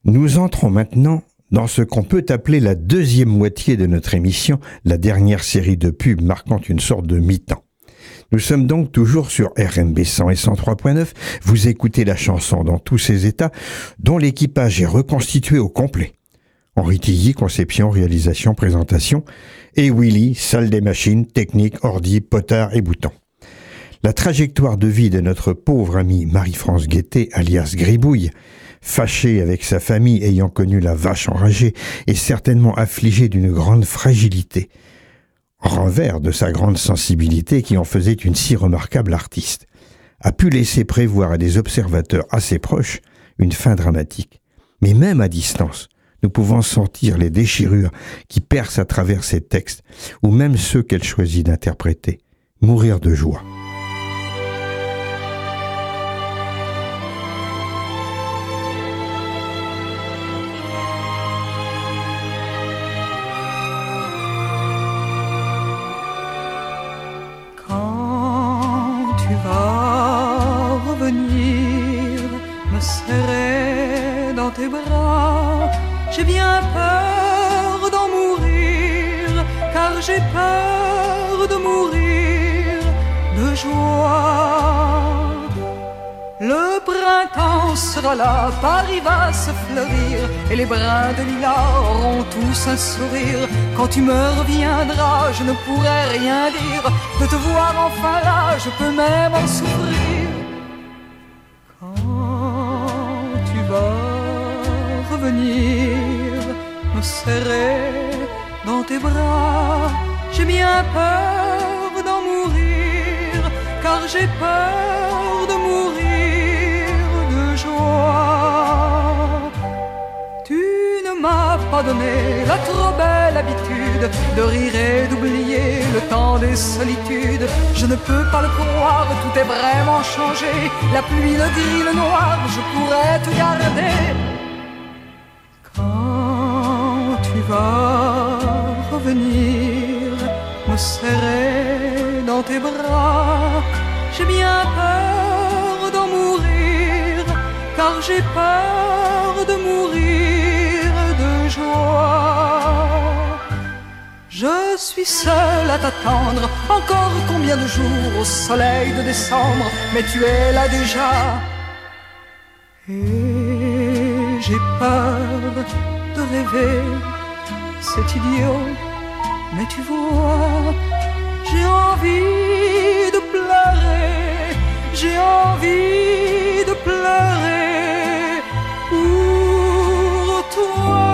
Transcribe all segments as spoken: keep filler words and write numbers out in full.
Nous entrons maintenant dans ce qu'on peut appeler la deuxième moitié de notre émission, la dernière série de pubs marquant une sorte de mi-temps. Nous sommes donc toujours sur R M B cent et cent trois point neuf. Vous écoutez la chanson dans tous ses états, dont l'équipage est reconstitué au complet. Henri Tilly, conception, réalisation, présentation, et Willy, salle des machines, technique, ordi, potard et boutons. La trajectoire de vie de notre pauvre amie Marie-France Guettet, alias Gribouille, fâchée avec sa famille ayant connu la vache enragée et certainement affligée d'une grande fragilité, renvers de sa grande sensibilité qui en faisait une si remarquable artiste, a pu laisser prévoir à des observateurs assez proches une fin dramatique. Mais même à distance, nous pouvons sentir les déchirures qui percent à travers ses textes, ou même ceux qu'elle choisit d'interpréter, mourir de joie. Tes bras, j'ai bien peur d'en mourir, car j'ai peur de mourir de joie. Le printemps sera là, Paris va se fleurir, et les brins de lilas auront tous un sourire. Quand tu me reviendras, je ne pourrai rien dire, de te voir enfin là, je peux même en souffrir. Quand tu vas revenir, me serrer dans tes bras, j'ai bien peur d'en mourir, car j'ai peur de mourir de joie. Tu ne m'as pas donné la trop belle habitude de rire et d'oublier le temps des solitudes. Je ne peux pas le croire, tout est vraiment changé. La pluie, le gris, le noir, je pourrais tout garder. Quand tu vas revenir, me serrer dans tes bras, j'ai bien peur d'en mourir, car j'ai peur de mourir de joie. Je suis seule à t'attendre, encore combien de jours au soleil de décembre, mais tu es là déjà. Et j'ai peur de rêver, c'est idiot, mais tu vois, j'ai envie de pleurer, j'ai envie de pleurer pour toi.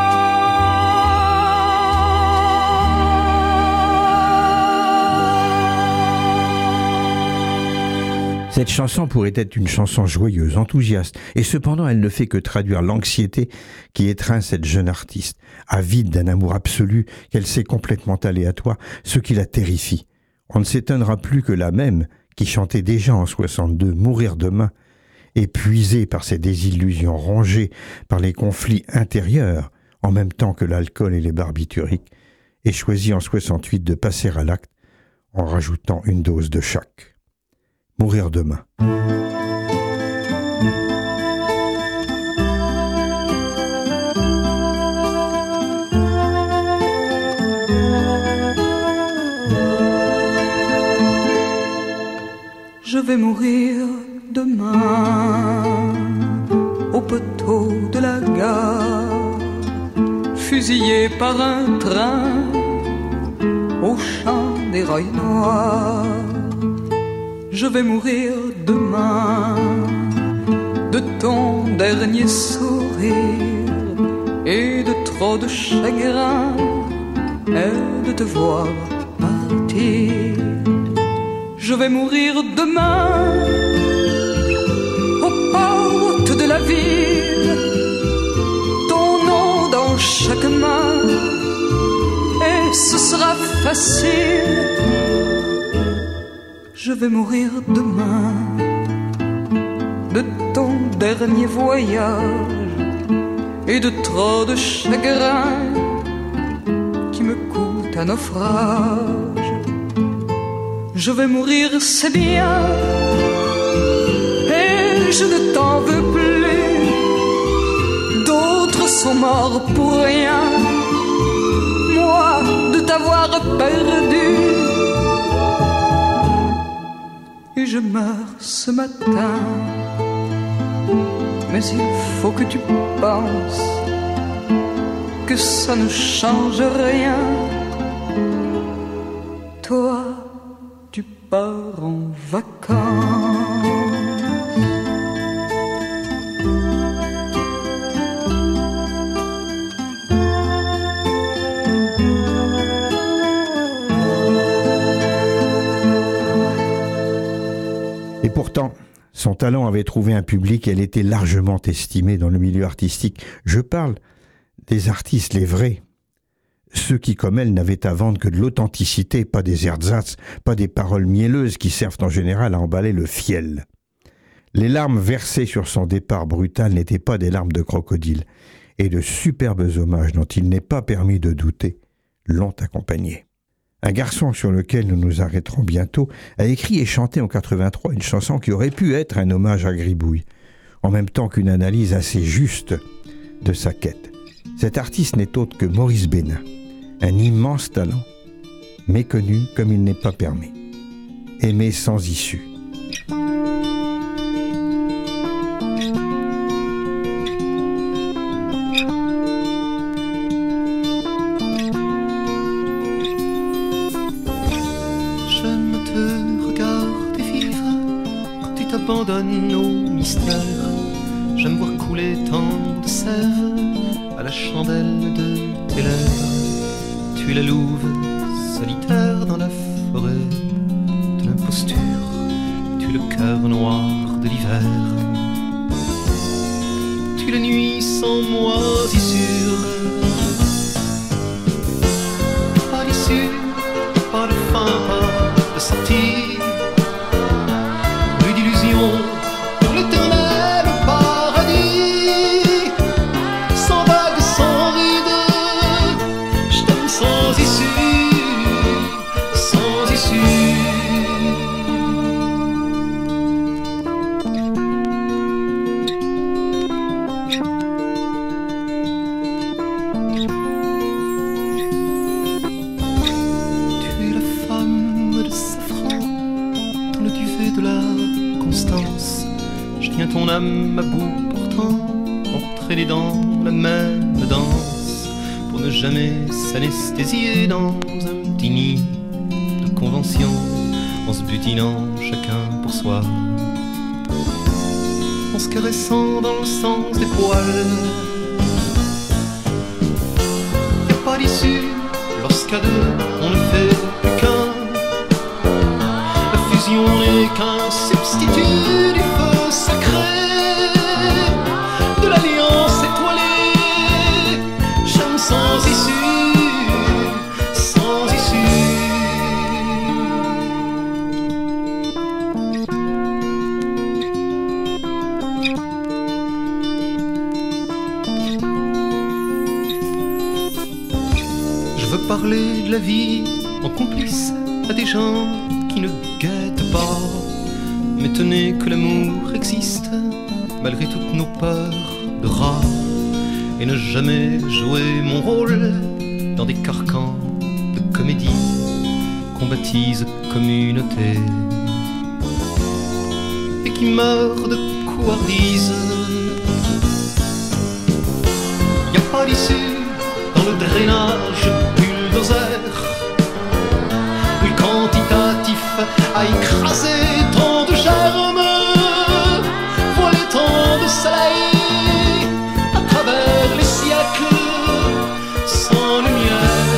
Cette chanson pourrait être une chanson joyeuse, enthousiaste, et cependant elle ne fait que traduire l'anxiété qui étreint cette jeune artiste, avide d'un amour absolu qu'elle sait complètement aléatoire, ce qui la terrifie. On ne s'étonnera plus que la même, qui chantait déjà en soixante-deux « Mourir demain », épuisée par ses désillusions, rongée par les conflits intérieurs, en même temps que l'alcool et les barbituriques, ait choisi en soixante-huit de passer à l'acte en rajoutant une dose de chaque. Mourir demain. Je vais mourir demain au poteau de la gare, fusillé par un train au champ des rails noirs. Je vais mourir demain de ton dernier sourire et de trop de chagrin et de te voir partir. Je vais mourir demain aux portes de la ville, ton nom dans chaque main, et ce sera facile. Je vais mourir demain de ton dernier voyage et de trop de chagrin qui me coûte un naufrage. Je vais mourir, c'est bien, et je ne t'en veux plus. D'autres sont morts pour rien. Moi, de t'avoir perdu. Et je meurs ce matin. Mais il faut que tu penses que ça ne change rien. Toi, tu pars en vacances. Et pourtant, son talent avait trouvé un public et elle était largement estimée dans le milieu artistique. Je parle des artistes, les vrais. Ceux qui, comme elle, n'avaient à vendre que de l'authenticité, pas des ersatz, pas des paroles mielleuses qui servent en général à emballer le fiel. Les larmes versées sur son départ brutal n'étaient pas des larmes de crocodile, et de superbes hommages dont il n'est pas permis de douter l'ont accompagné. Un garçon sur lequel nous nous arrêterons bientôt a écrit et chanté en quatre-vingt-trois une chanson qui aurait pu être un hommage à Gribouille, en même temps qu'une analyse assez juste de sa quête. Cet artiste n'est autre que Maurice Bénin, un immense talent, méconnu comme il n'est pas permis, aimé sans issue. Abandonne nos mystères. J'aime voir couler tant de sève à la chandelle de tes lèvres. Tu es la louve solitaire dans la forêt de l'imposture. Tu es le cœur noir de l'hiver. Tu es la nuit sans moisissure. Pas d'issue, pas de fin, pas de sortie. Pour l'éternel paradis, sans vagues, sans rides, je t'aime sans issue, sans issue. Tu es la femme de safran dans le duvet de la Constance, je tiens ton âme à bout pourtant, entraînée dans la même danse, pour ne jamais s'anesthésier dans un petit nid de convention, en se butinant chacun pour soi, en se caressant dans le sens des poils. Y'a pas d'issue lorsqu'à deux on ne fait plus qu'un. N'est qu'un substitut du feu sacré de l'alliance étoilée. J'aime sans issue, sans issue. Je veux parler de la vie en complice à des gens qui ne guettent pas, m'étonner que l'amour existe malgré toutes nos peurs de rats, et ne jamais jouer mon rôle dans des carcans de comédie qu'on baptise communauté et qui meurent de couardise. Y a pas d'issue dans le drainage bulldozer, quantitatif à écraser tant de germes, voiler tant de soleil à travers les siècles sans lumière.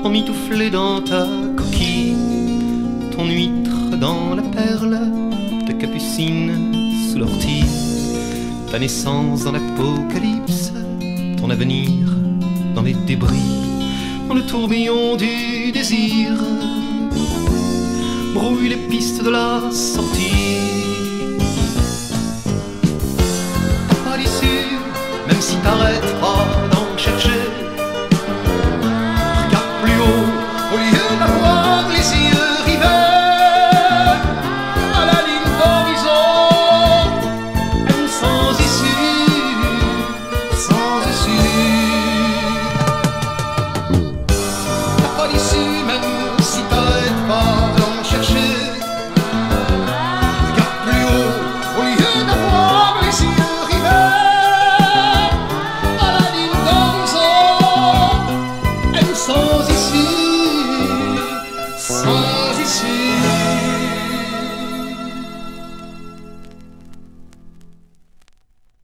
emmitouflé dans ta coquille, ton huître dans la perle, ta capucine sous l'ortie, ta naissance dans l'apocalypse, ton avenir dans les débris, dans le tourbillon du désir, brouille les pistes de la sortie.